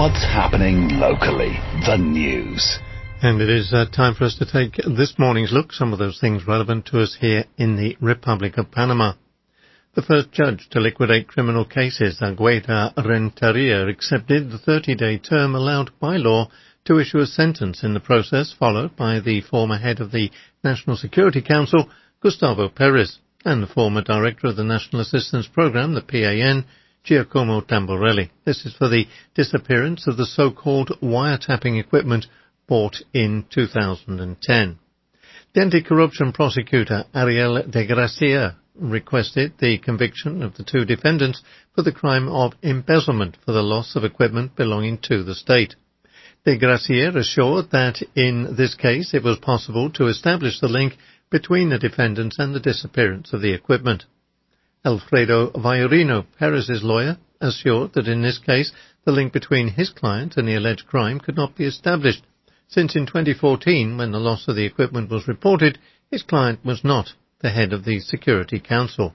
What's happening locally? The news. And it is time for us to take this morning's look, some of those things relevant to us here in the Republic of Panama. The first judge to liquidate criminal cases, Agueda Renteria, accepted the 30-day term allowed by law to issue a sentence in the process, followed by the former head of the National Security Council, Gustavo Perez, and the former director of the National Assistance Program, the PAN, Giacomo Tamborelli. This is for the disappearance of the so-called wiretapping equipment bought in 2010. The anti-corruption prosecutor, Ariel de Gracia, requested the conviction of the two defendants for the crime of embezzlement for the loss of equipment belonging to the state. De Gracia assured that in this case it was possible to establish the link between the defendants and the disappearance of the equipment. Alfredo Vallorino, Perez's lawyer, assured that in this case the link between his client and the alleged crime could not be established, since in 2014, when the loss of the equipment was reported, his client was not the head of the Security Council.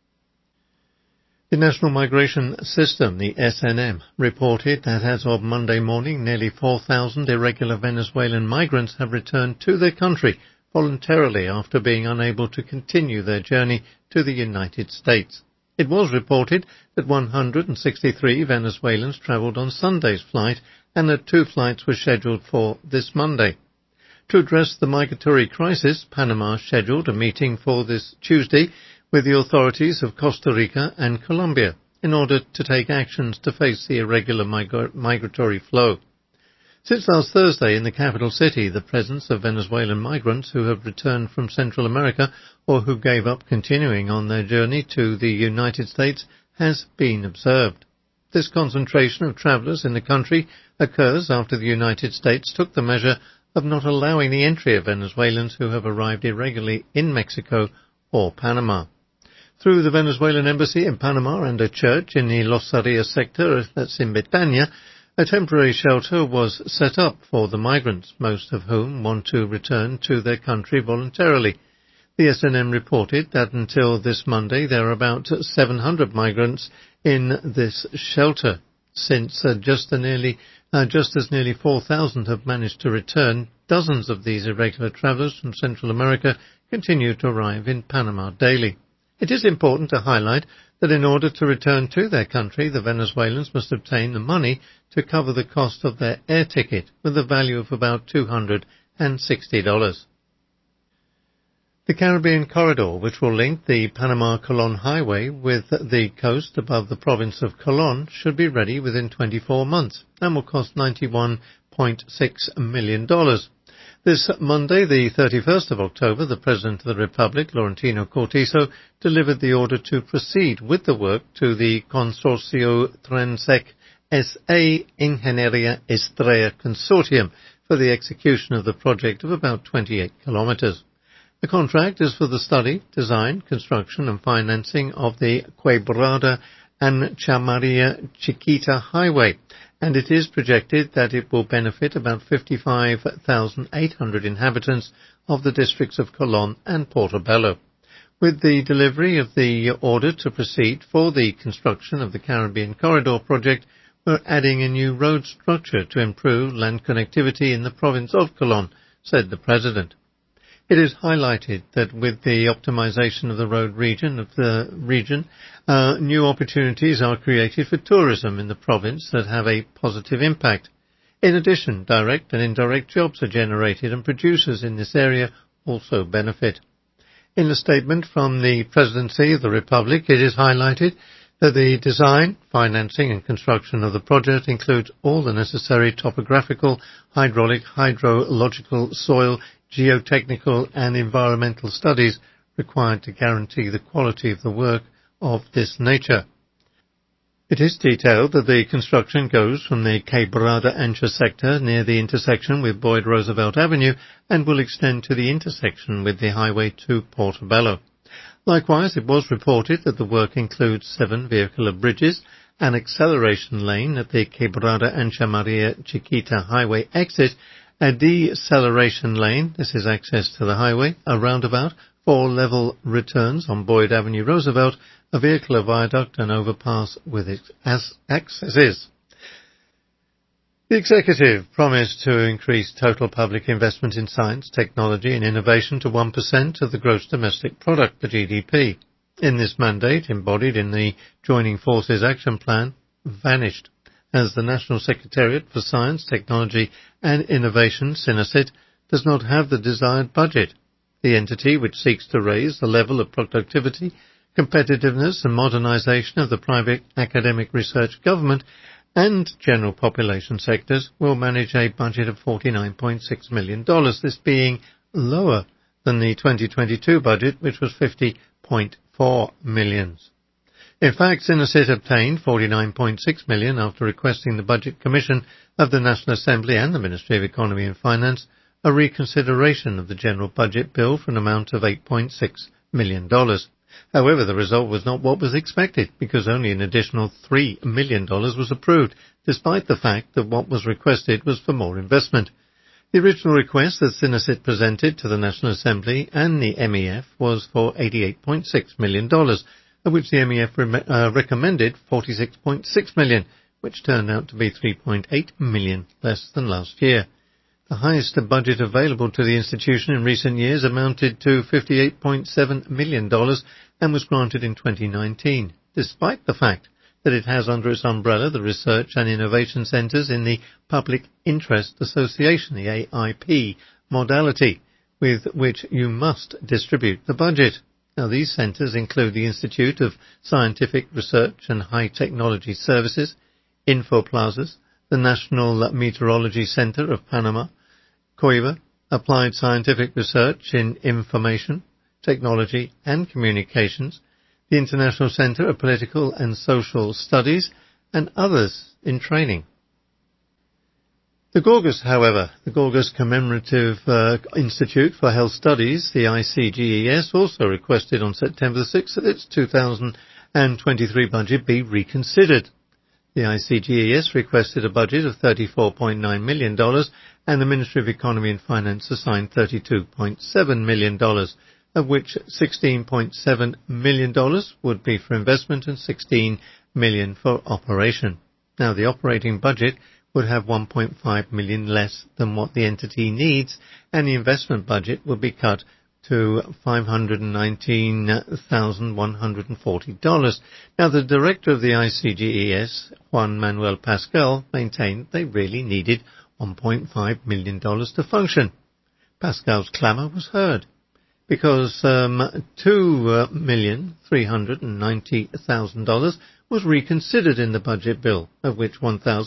The National Migration System, the SNM, reported that as of Monday morning, nearly 4,000 irregular Venezuelan migrants have returned to their country voluntarily after being unable to continue their journey to the United States. It was reported that 163 Venezuelans travelled on Sunday's flight and that 2 flights were scheduled for this Monday. To address the migratory crisis, Panama scheduled a meeting for this Tuesday with the authorities of Costa Rica and Colombia in order to take actions to face the irregular migratory flow. Since last Thursday in the capital city, the presence of Venezuelan migrants who have returned from Central America or who gave up continuing on their journey to the United States has been observed. This concentration of travellers in the country occurs after the United States took the measure of not allowing the entry of Venezuelans who have arrived irregularly in Mexico or Panama. Through the Venezuelan embassy in Panama and a church in the Los Arias sector, that's in Betania, a temporary shelter was set up for the migrants, most of whom want to return to their country voluntarily. The SNM reported that until this Monday there are about 700 migrants in this shelter. Since just as nearly 4,000 have managed to return, dozens of these irregular travellers from Central America continue to arrive in Panama daily. It is important to highlight that in order to return to their country, the Venezuelans must obtain the money to cover the cost of their air ticket, with a value of about $260. The Caribbean Corridor, which will link the Panama-Colón Highway with the coast above the province of Colón, should be ready within 24 months and will cost $91.6 million. This Monday, the 31st of October, the President of the Republic, Laurentino Cortizo, delivered the order to proceed with the work to the Consorcio Transec S.A. Ingeniería Estrella Consortium for the execution of the project of about 28 kilometres. The contract is for the study, design, construction and financing of the Quebrada Ancha Maria Chiquita Highway, and it is projected that it will benefit about 55,800 inhabitants of the districts of Colón and Portobello. With the delivery of the order to proceed for the construction of the Caribbean Corridor project, we're adding a new road structure to improve land connectivity in the province of Colón, said the President. It is highlighted that with the optimization of the road region, new opportunities are created for tourism in the province that have a positive impact. In addition, direct and indirect jobs are generated and producers in this area also benefit. In a statement from the Presidency of the Republic, it is highlighted that the design, financing and construction of the project includes all the necessary topographical, hydraulic, hydrological, soil, geotechnical and environmental studies required to guarantee the quality of the work of this nature. It is detailed that the construction goes from the Quebrada Ancha sector near the intersection with Boyd Roosevelt Avenue and will extend to the intersection with the highway to Portobello. Likewise, it was reported that the work includes 7 vehicular bridges, an acceleration lane at the Quebrada Ancha Maria Chiquita highway exit, a deceleration lane, this is access to the highway, a roundabout, 4 level returns on Boyd Avenue Roosevelt, a vehicular viaduct and overpass with its accesses. The The executive promised to increase total public investment in science, technology and innovation to 1% of the gross domestic product, the GDP. In this mandate, embodied in the Joining Forces Action Plan, vanished, as the National Secretariat for Science, Technology and Innovation, SINASIT, does not have the desired budget. The entity, which seeks to raise the level of productivity, competitiveness and modernisation of the private academic research government and general population sectors, will manage a budget of $49.6 million, this being lower than the 2022 budget, which was $50.4 million. In fact, SINASIT obtained $49.6 million after requesting the Budget Commission of the National Assembly and the Ministry of Economy and Finance a reconsideration of the general budget bill for an amount of $8.6 million. However, the result was not what was expected, because only an additional $3 million was approved, despite the fact that what was requested was for more investment. The original request that SINASIT presented to the National Assembly and the MEF was for $88.6 million, of which the MEF recommended $46.6 million, which turned out to be $3.8 million less than last year. The highest budget available to the institution in recent years amounted to $58.7 million and was granted in 2019, despite the fact that it has under its umbrella the Research and Innovation Centres in the Public Interest Association, the AIP modality, with which you must distribute the budget. Now, these centres include the Institute of Scientific Research and High Technology Services, Infoplazas, the National Meteorology Center of Panama, COIVA, Applied Scientific Research in Information, Technology and Communications, the International Center of Political and Social Studies, and others in training. The Gorgas Commemorative Institute for Health Studies, the ICGES, also requested on September 6th that its 2023 budget be reconsidered. The ICGES requested a budget of $34.9 million, and the Ministry of Economy and Finance assigned $32.7 million, of which $16.7 million would be for investment and $16 million for operation. Now, the operating budget would have $1.5 million less than what the entity needs, and the investment budget would be cut to $519,140. Now, the director of the ICGES, Juan Manuel Pascal, maintained they really needed $1.5 million to function. Pascal's clamour was heard, because $2,390,000 was reconsidered in the budget bill, of which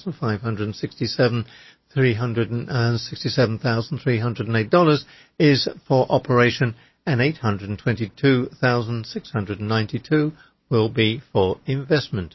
$1,567,308 is for operation and $822,692 will be for investment.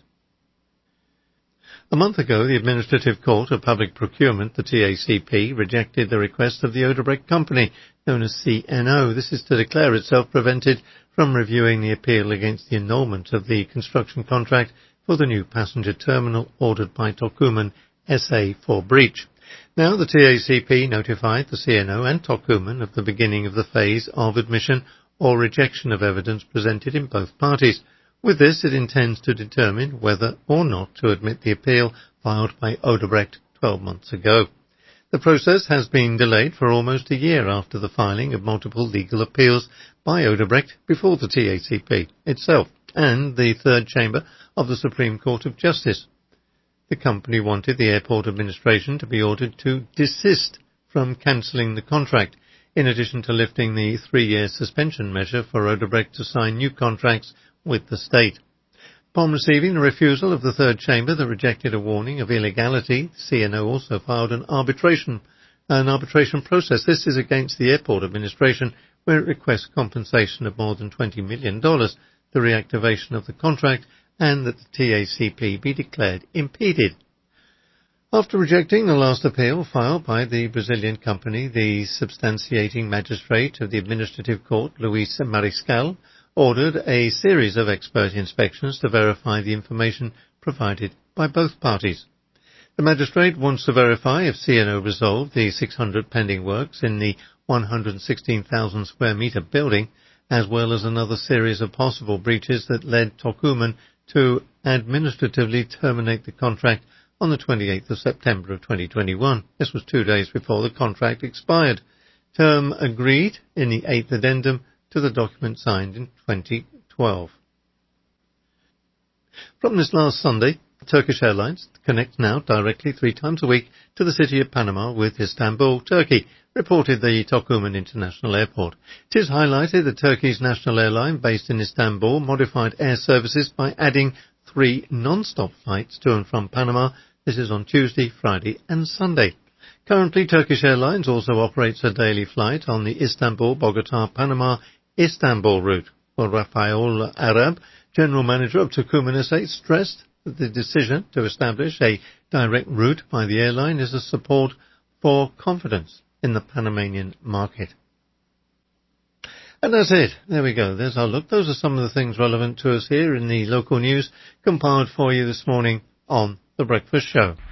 A month ago, the Administrative Court of Public Procurement, the TACP, rejected the request of the Odebrecht Company, known as CNO. This is to declare itself prevented from reviewing the appeal against the annulment of the construction contract for the new passenger terminal ordered by Tocumen SA for breach. Now, the TACP notified the CNO and Tocumen of the beginning of the phase of admission or rejection of evidence presented in both parties. With this, it intends to determine whether or not to admit the appeal filed by Odebrecht 12 months ago. The process has been delayed for almost a year after the filing of multiple legal appeals by Odebrecht before the TACP itself and the Third Chamber of the Supreme Court of Justice. The company wanted the airport administration to be ordered to desist from cancelling the contract, in addition to lifting the 3-year suspension measure for Odebrecht to sign new contracts with the state. Upon receiving the refusal of the Third Chamber that rejected a warning of illegality, CNO also filed an arbitration process. This is against the airport administration, where it requests compensation of more than $20 million, the reactivation of the contract, and that the TACP be declared impeded. After rejecting the last appeal filed by the Brazilian company, the substantiating magistrate of the Administrative Court, Luis Mariscal, ordered a series of expert inspections to verify the information provided by both parties. The magistrate wants to verify if CNO resolved the 600 pending works in the 116,000 square metre building, as well as another series of possible breaches that led Tocumen to administratively terminate the contract on the 28th of September of 2021. This was 2 days before the contract expired. Term agreed in the 8th addendum to the document signed in 2012. From this last Sunday, Turkish Airlines connects now directly 3 times a week to the city of Panama with Istanbul, Turkey, reported the Tocumen International Airport. It is highlighted that Turkey's national airline, based in Istanbul, modified air services by adding 3 non-stop flights to and from Panama. This is on Tuesday, Friday and Sunday. Currently, Turkish Airlines also operates a daily flight on the Istanbul-Bogota-Panama-Istanbul route. Well, Rafael Arab, General Manager of Tocumen SA, stressed that the decision to establish a direct route by the airline is a support for confidence in the Panamanian market. And that's it. There we go. There's our look. Those are some of the things relevant to us here in the local news, compiled for you this morning on The Breakfast Show.